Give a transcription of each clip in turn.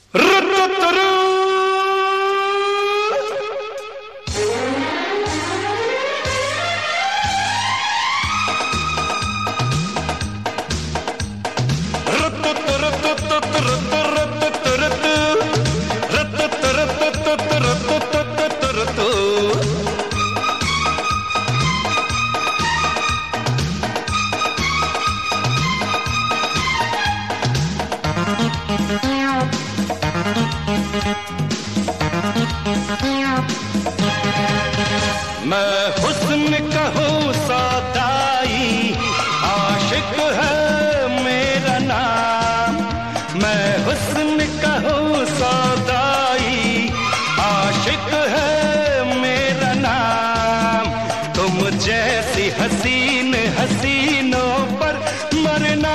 मैं हुस्न का हूँ सौदाई, आशिक है मेरा नाम। मैं हुस्न का हूँ सौदाई, आशिक है मेरा नाम। तुम जैसी हसीन हसीनों पर मरना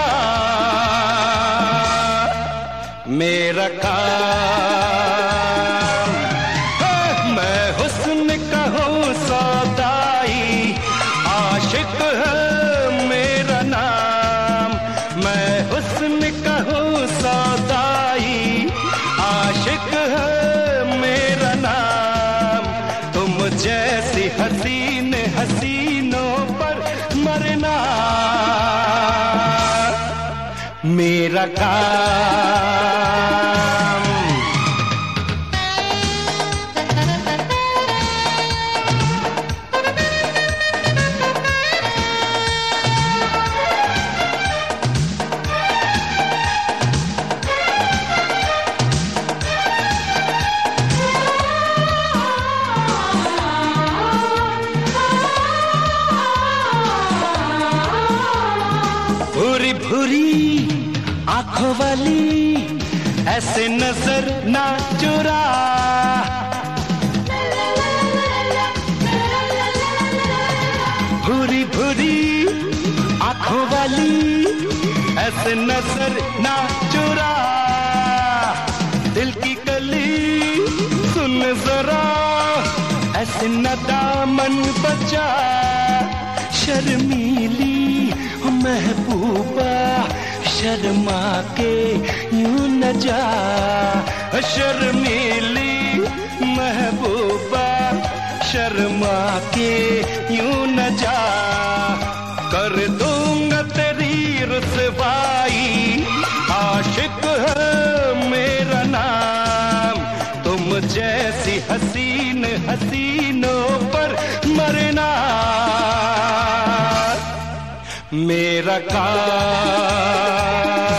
मेरा काम। मैं हुस्न का हूँ सौदाई, आशिक है मेरा नाम। मैं हुस्न का हूँ सौदाई, आशिक है मेरा नाम। तुम जैसी हसीन हसीनों पर मरना मेरा काम। भूरी भूरी आंखों वाली ऐसे नजर ना चुरा। भूरी भूरी आंखों वाली ऐसे नजर ना चुरा। दिल की कली सुन जरा, ऐसे न दामन बचा। शर्मीली महबूबा शर्मा के यूं न जा। शर्मीली महबूबा शर्मा के यूं न जा। कर दूंगा तेरी रुसवाई, आशिक है मेरा नाम। तुम जैसी हसीन हसीनों पर मरना मेरा काम।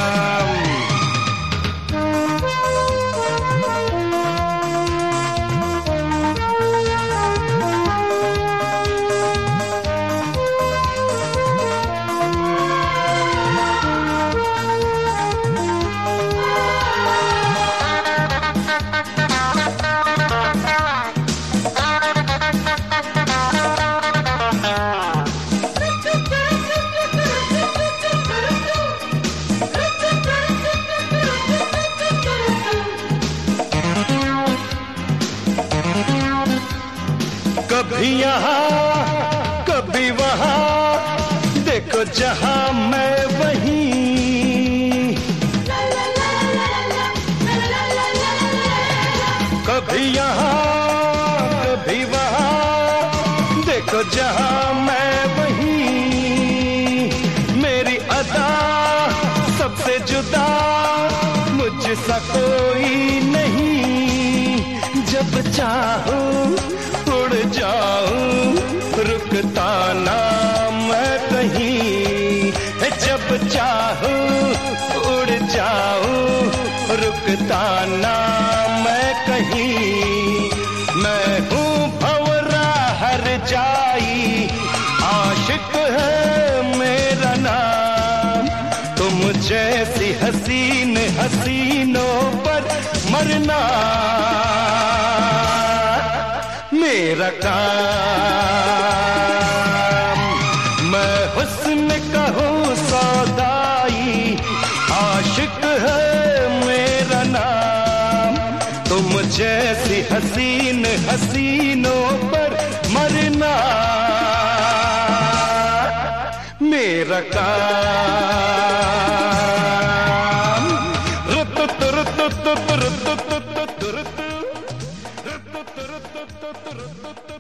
कभी यहाँ कभी वहाँ, देखो जहाँ मैं वहीं। कभी यहाँ कभी वहाँ, देखो जहाँ मैं वहीं। मेरी अदा सबसे जुदा, मुझसा कोई नहीं। जब चाहूं उड़ जाऊं, रुकता ना मैं कहीं। जब चाहूं उड़ जाऊं, रुकता ना मैं कहीं। मैं हूँ भंवरा हर जाई, आशिक है मेरा नाम। तुम जैसी हसीन हसीनों पर मरना मेरा काम। मैं हुस्न का हूँ सौदाई, आशिक है मेरा नाम। तुम जैसी हसीन हसीनों पर मरना मेरा काम। रुत रुत रुत रुत तुत